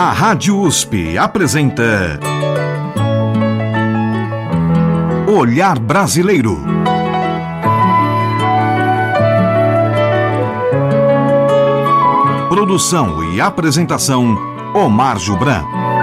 A Rádio USP apresenta Olhar Brasileiro. Produção e apresentação, Omar Jubran.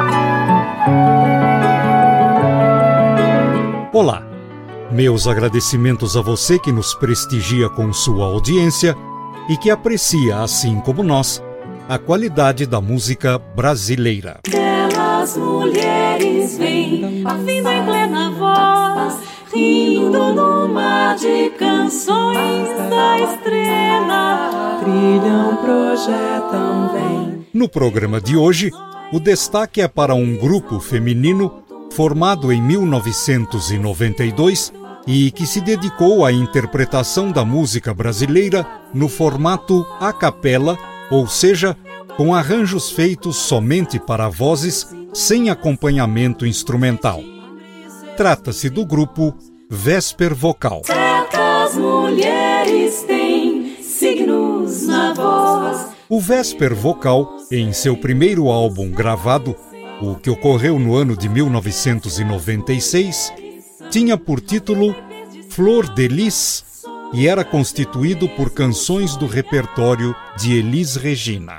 Olá, meus agradecimentos a você que nos prestigia com sua audiência e que aprecia, assim como nós, a qualidade da música brasileira. Belas mulheres vêm, a vida em plena voz, rindo no mar de canções da estrela. Brilham, projetam, vêm. No programa de hoje, o destaque é para um grupo feminino formado em 1992 e que se dedicou à interpretação da música brasileira no formato a capela, ou seja, com arranjos feitos somente para vozes, sem acompanhamento instrumental. Trata-se do grupo Vesper Vocal. Certas mulheres têm signos na voz. O Vesper Vocal, em seu primeiro álbum gravado, o que ocorreu no ano de 1996, tinha por título Flor de Lis e era constituído por canções do repertório de Elis Regina.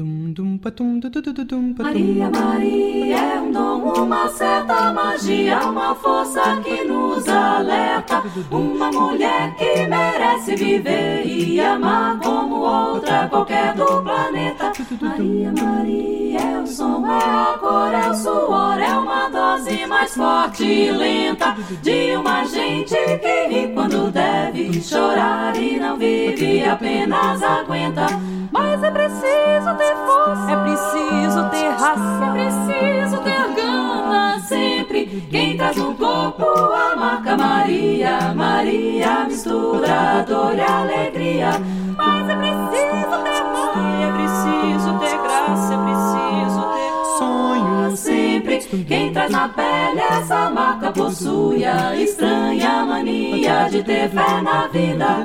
Maria, Maria é um dom, uma certa magia, uma força que nos alerta. Uma mulher que merece viver e amar como outra qualquer do planeta. Maria, Maria é o som, é a cor, é o suor, é uma dose mais forte e lenta de uma gente que ri quando deve chorar e não vive, apenas aguenta. Mas é preciso ter força, é preciso ter raça, é preciso ter gana sempre. Quem traz no corpo a marca Maria, Maria mistura dor e alegria. Mas é preciso ter mãe, é preciso ter graça, é preciso ter sonho sempre. Quem traz na pele essa marca possui a estranha mania de ter fé na vida.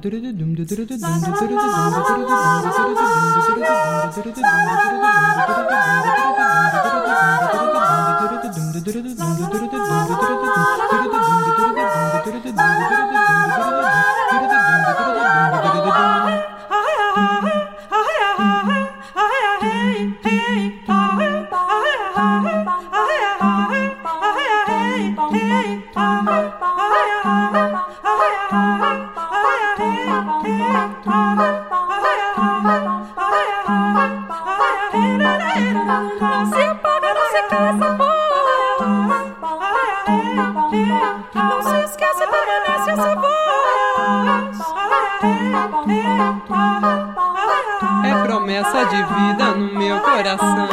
Se apaga, não se cansa, não se esquece, permanece essa voz. É promessa de vida no meu coração.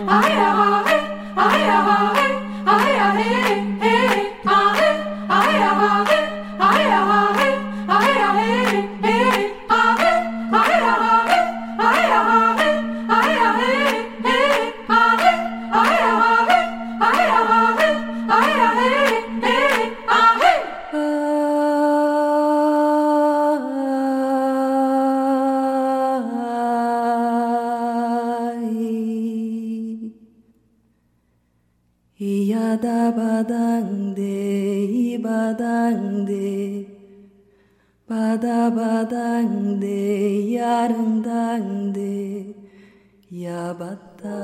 Badabadangde, yarandangde, yabata.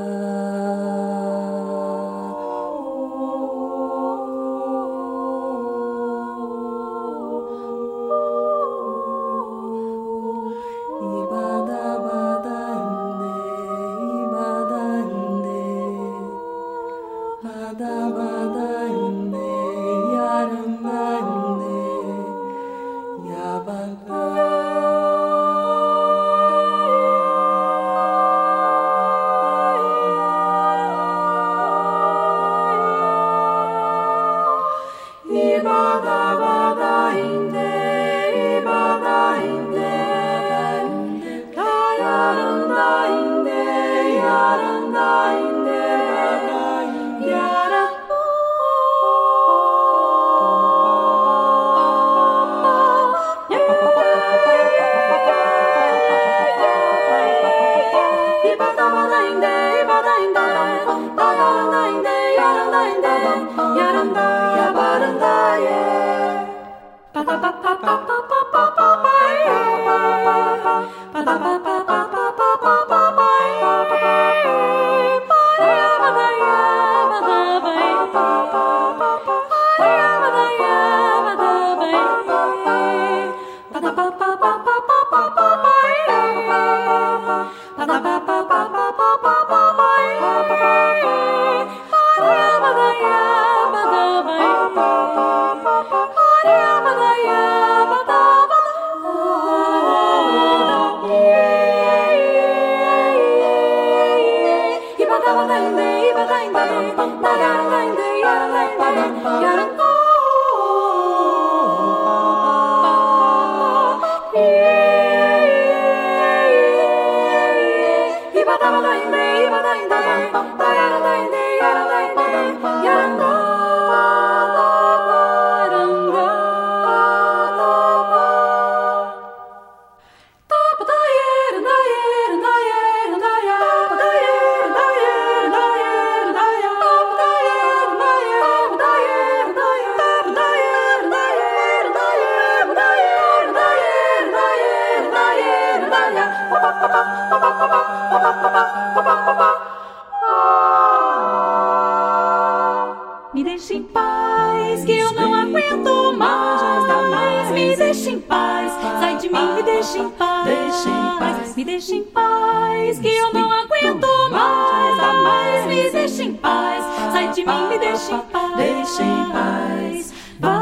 Me deixe em paz, que eu não aguento mais. Me deixe em paz, sai de mim, me deixe em paz. Me deixe em paz, que eu não aguento mais. Me deixe em paz, sai de mim, me deixe em paz.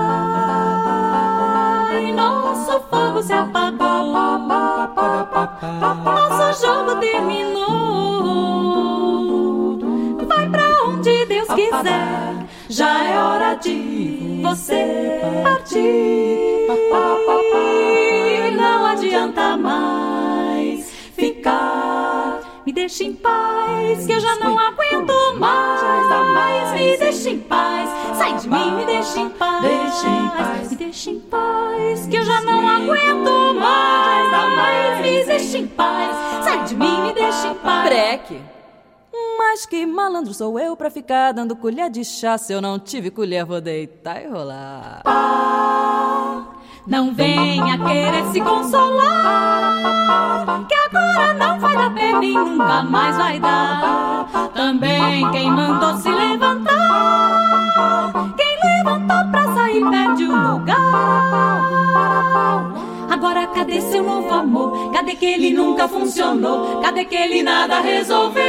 Vai, nosso fogo se apagou, nosso jogo terminou. Vai pra onde Deus quiser, já é hora de você partir. Não adianta mais ficar. Me deixe em paz, que eu já não aguento mais. Me deixe em paz, sai de mim, me deixe em paz. Me deixe em paz, que eu já não aguento mais. Me deixe em paz, sai de mim, me deixe em paz. Breque. Mas que malandro sou eu pra ficar dando colher de chá. Se eu não tive colher, vou deitar e rolar. Não venha querer se consolar, que agora não vai dar pra mim, nunca mais vai dar. Também quem mandou se levantar, quem levantou pra sair perde o lugar. Agora cadê seu novo amor? Cadê que ele nunca funcionou? Cadê que ele nada resolveu?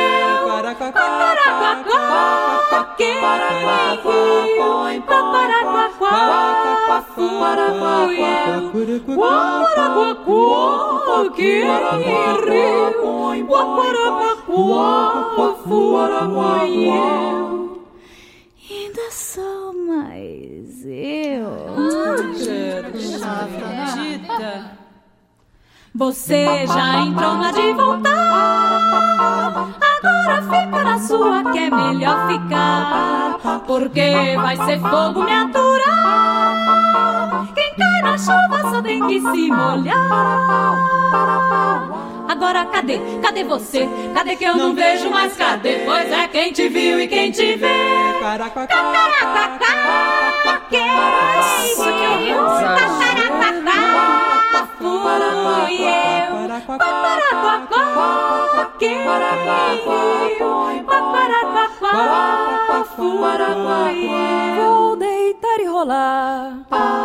Ainda sou mais eu. Você já entrou na de voltar, agora fica na sua que é melhor ficar, porque vai ser fogo me aturar. Quem cai na chuva só tem que se molhar. Agora cadê você? Cadê que eu não vejo mais? Cadê? Pois é, quem te viu e quem te vê. Vou deitar e rolar.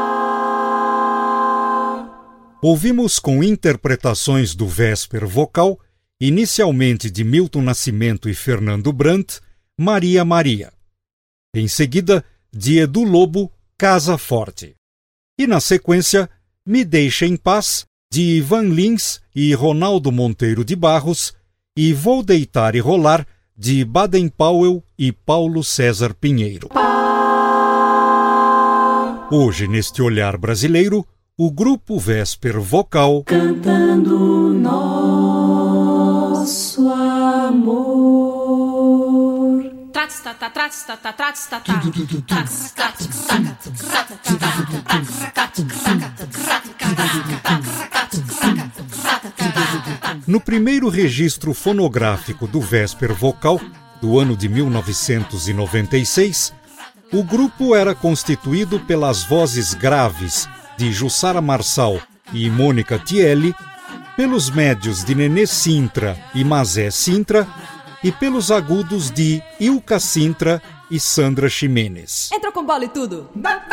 Ouvimos com interpretações do Vésper Vocal, inicialmente de Milton Nascimento e Fernando Brant, Maria Maria. Em seguida, de Edu Lobo, Casa Forte. E na sequência, Me Deixa em Paz, de Ivan Lins e Ronaldo Monteiro de Barros, e Vou Deitar e Rolar, de Baden Powell e Paulo César Pinheiro. Hoje, neste Olhar Brasileiro, o grupo Vésper Vocal Cantando nosso amor. No primeiro registro fonográfico do Vésper Vocal, do ano de 1996, o grupo era constituído pelas vozes graves de Jussara Marçal e Mônica Tielli, pelos médios de Nenê Sintra e Mazé Sintra e pelos agudos de Ilka Sintra e Sandra Ximenes. Entrou com bola e tudo.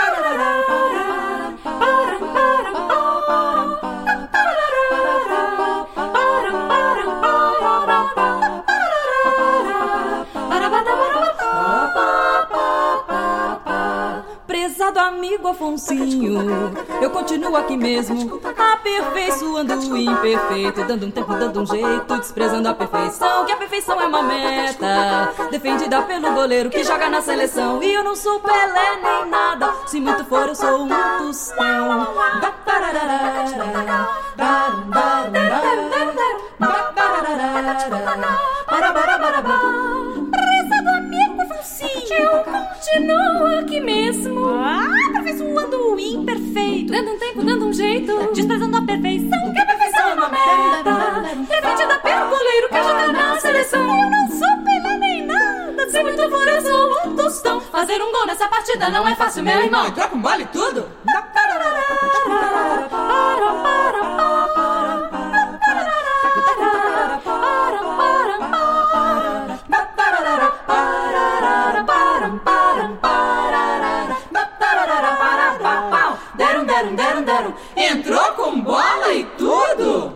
Prezado amigo Afonsinho, eu continuo aqui mesmo, aperfeiçoando o imperfeito, dando um tempo, dando um jeito, desprezando a perfeição, que a perfeição é uma meta, defendida pelo goleiro que joga na seleção. E eu não sou Pelé nem nada, se muito for eu sou um tostão. Prezado amigo Afonsinho, eu continuo aqui mesmo, aperfeiçoando o imperfeito, dando um tempo, dando um jeito, desprezando a perfeição, que a perfeição é uma meta, defendida pelo goleiro que joga na seleção. Eu não sou Pelé nem nada, se muito for eu sou um tostão. Fazer um gol nessa partida não é fácil, meu irmão. Entrou com bola e tudo. Entrou com bola e tudo.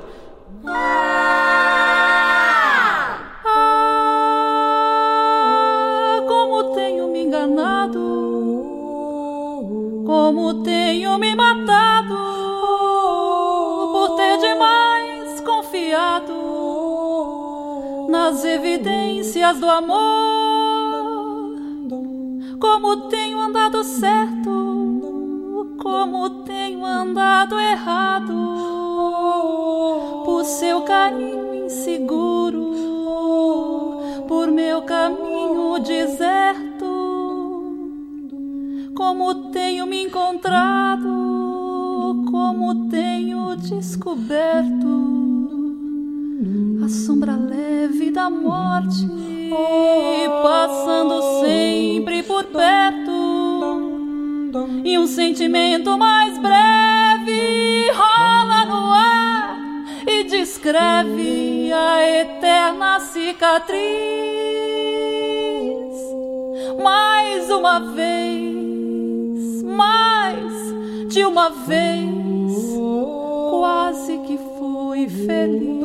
Como tenho me enganado, como tenho me matado, por ter demais confiado nas evidências do amor. Como tenho andado certo, como tenho andado errado, por seu carinho inseguro, por meu caminho deserto. Como tenho me encontrado, como tenho descoberto a sombra leve da morte, passando sempre por perto. E um sentimento mais breve rola no ar e descreve a eterna cicatriz. Mais uma vez, mais de uma vez, quase que fui feliz.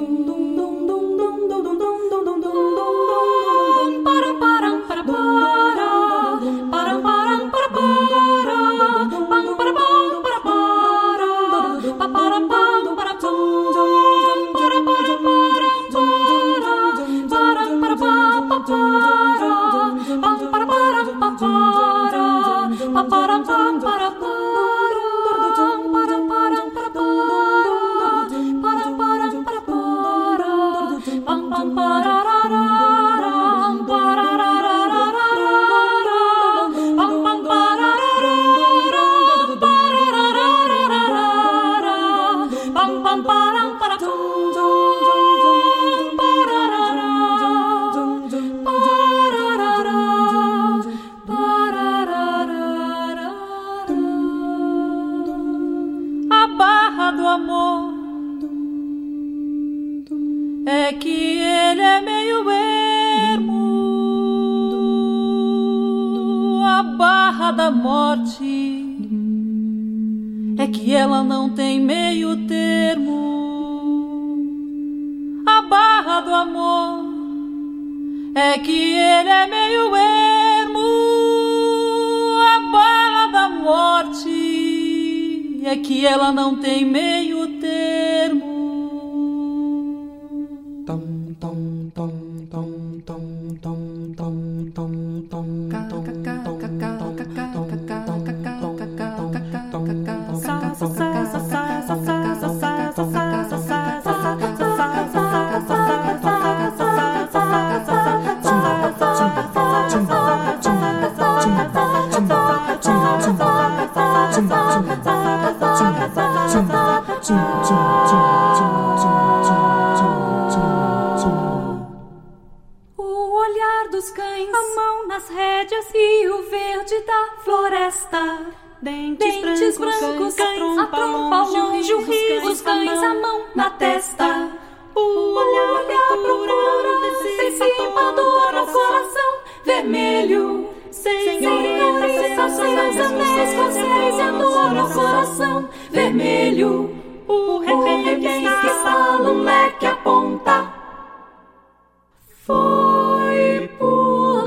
É que ele é meio ermo. A barra da morte é que ela não tem meio termo. A barra do amor é que ele é meio ermo. A barra da morte é que ela não tem meio termo. O olhar dos cães, a mão nas rédeas e o verde da floresta. Dentes brancos, cães, a trompa longe, o riso, os cães, a mão na testa. vermelho. O requém que estala, um leque aponta. Foi por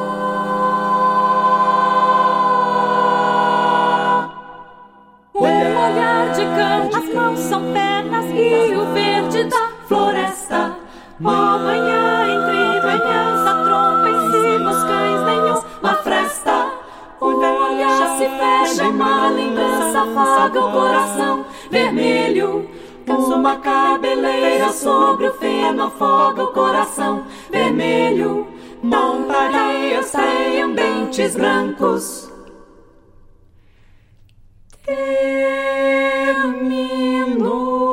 lá. Um olhar de canto, as mãos são pernas e o verde da floresta. Ó manhã, entre manhãs, a trompa em cima, os cães nenhuma fresta. O olhar se fecha, uma lembrança afaga o coração vermelho. Uma cabeleira sobre o feno afoga o coração vermelho. Montarias têm dentes brancos. Terminou.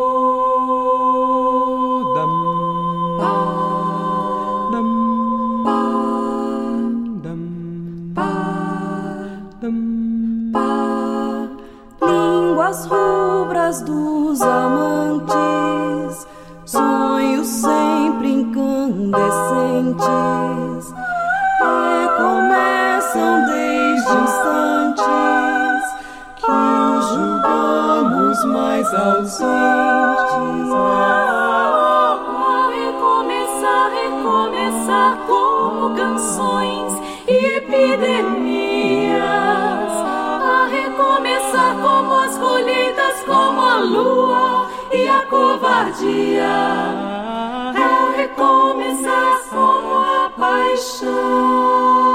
Línguas rubras dos amantes, sonhos sempre incandescentes, recomeçam desde instantes que os julgamos mais ausentes. Recomeçar como canções e epidemias. A recomeçar como as colheitas, como a lua e a covardia. A recomeçar como a paixão.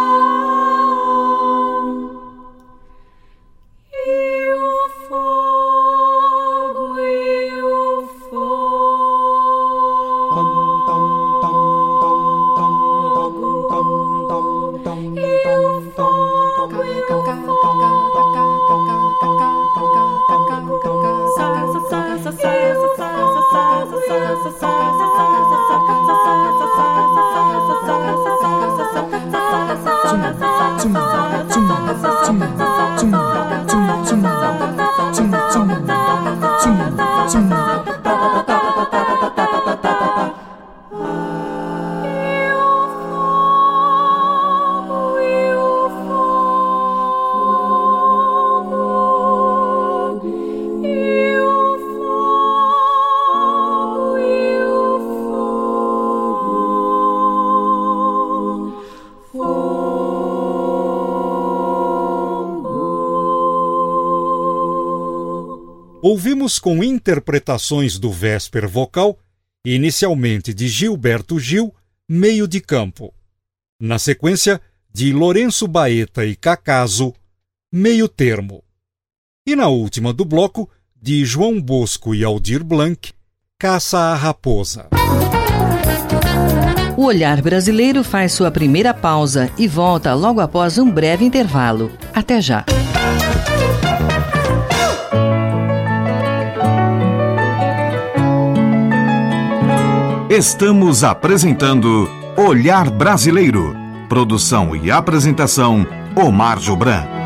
E o fogo, e o fogo. E o fogo, e o Ouvimos com interpretações do Vésper vocal, inicialmente de Gilberto Gil, Meio de Campo. Na sequência, de Lourenço Baeta e Cacaso, Meio Termo. E na última do bloco, de João Bosco e Aldir Blanc, Caça à Raposa. O Olhar Brasileiro faz sua primeira pausa e volta logo após um breve intervalo. Até já! Estamos apresentando Olhar Brasileiro. Produção e apresentação, Omar Jobran.